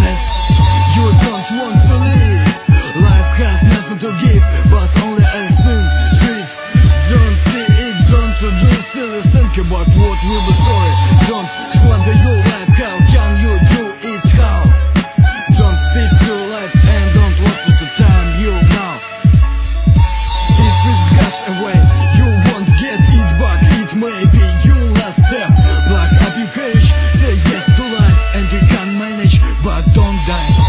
happiness. You don't want to live. Life has nothing to give, but only a sin. Streets don't see it, don't do still think about what will be sorry. Don't squander your life, how can you do it? How? Don't speak your life and don't waste the time you now. If it gets away, you won't get it back. It may be your last step. Plug up your cage, say yes to life and you can manage, but don't die.